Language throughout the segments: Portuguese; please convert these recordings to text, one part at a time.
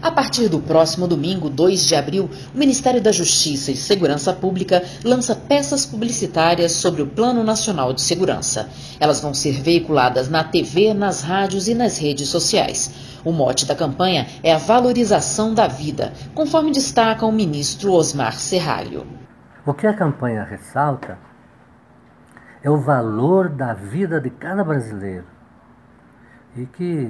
A partir do próximo domingo, 2 de abril, o Ministério da Justiça e Segurança Pública lança peças publicitárias sobre o Plano Nacional de Segurança. Elas vão ser veiculadas na TV, nas rádios e nas redes sociais. O mote da campanha é a valorização da vida, conforme destaca o ministro Osmar Serralho. O que a campanha ressalta é o valor da vida de cada brasileiro e que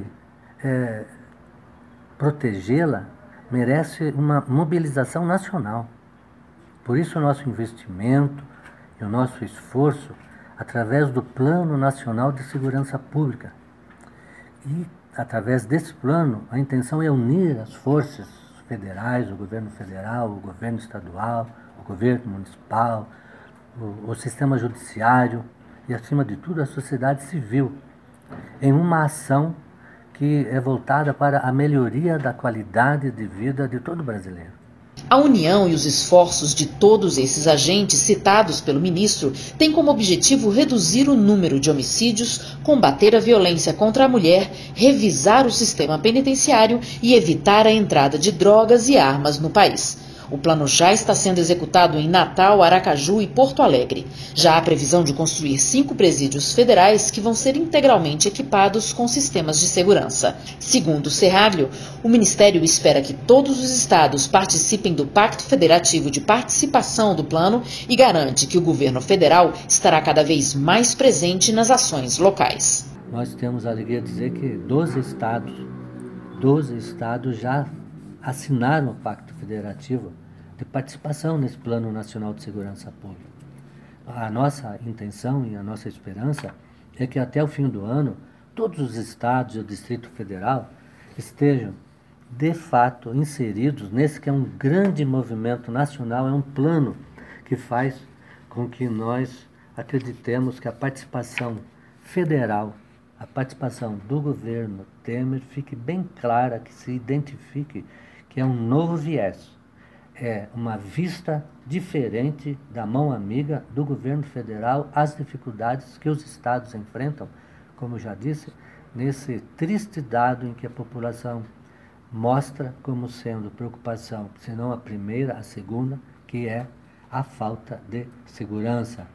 protegê-la merece uma mobilização nacional. Por isso o nosso investimento e o nosso esforço através do Plano Nacional de Segurança Pública. E através desse plano a intenção é unir as forças federais, o governo federal, o governo estadual, o governo municipal, o sistema judiciário e, acima de tudo, a sociedade civil, em uma ação que é voltada para a melhoria da qualidade de vida de todo brasileiro. A união e os esforços de todos esses agentes citados pelo ministro têm como objetivo reduzir o número de homicídios, combater a violência contra a mulher, revisar o sistema penitenciário e evitar a entrada de drogas e armas no país. O plano já está sendo executado em Natal, Aracaju e Porto Alegre. Já há previsão de construir 5 presídios federais que vão ser integralmente equipados com sistemas de segurança. Segundo Serralho, o Ministério espera que todos os estados participem do Pacto Federativo de Participação do Plano e garante que o governo federal estará cada vez mais presente nas ações locais. Nós temos a alegria de dizer que 12 estados já assinaram o Pacto Federativo de participação nesse Plano Nacional de Segurança Pública. A nossa intenção e a nossa esperança é que até o fim do ano todos os estados e o Distrito Federal estejam de fato inseridos nesse que é um grande movimento nacional, é um plano que faz com que nós acreditemos que a participação federal, a participação do governo Temer fique bem clara, que se identifique que é um novo viés, é uma vista diferente da mão amiga do governo federal às dificuldades que os estados enfrentam, como já disse, nesse triste dado em que a população mostra como sendo preocupação, se não a primeira, a segunda, que é a falta de segurança.